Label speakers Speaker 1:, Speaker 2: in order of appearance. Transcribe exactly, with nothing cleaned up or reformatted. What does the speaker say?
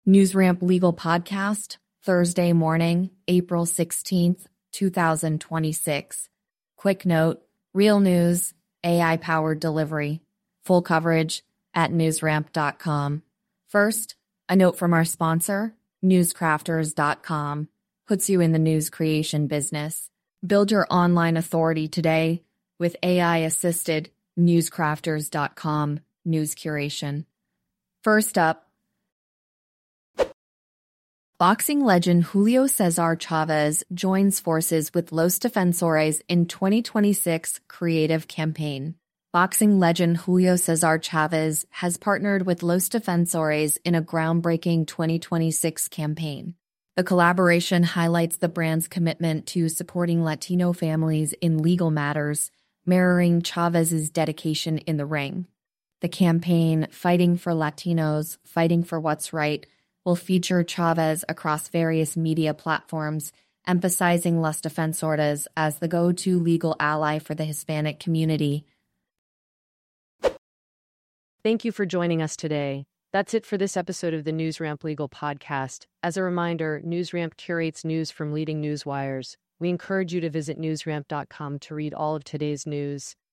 Speaker 1: NewsRamp Legal Podcast, Thursday morning, April sixteenth, two thousand twenty-six. Quick note, real news, A I-powered delivery. Full coverage at newsramp dot com. First, a note from our sponsor, newscrafters dot com. Puts you in the news creation business. Build your online authority today with A I-assisted newscrafters dot com news curation. First up, boxing legend Julio Cesar Chavez joins forces with Los Defensores in twenty twenty-six creative campaign. Boxing legend Julio Cesar Chavez has partnered with Los Defensores in a groundbreaking twenty twenty-six campaign. The collaboration highlights the brand's commitment to supporting Latino families in legal matters, mirroring Chavez's dedication in the ring. The campaign, Fighting for Latinos, Fighting for What's Right, will feature Chavez across various media platforms, emphasizing Los Defensores as the go-to legal ally for the Hispanic community.
Speaker 2: Thank you for joining us today. That's it for this episode of the NewsRamp Legal Podcast. As a reminder, NewsRamp curates news from leading news wires. We encourage you to visit newsramp dot com to read all of today's news.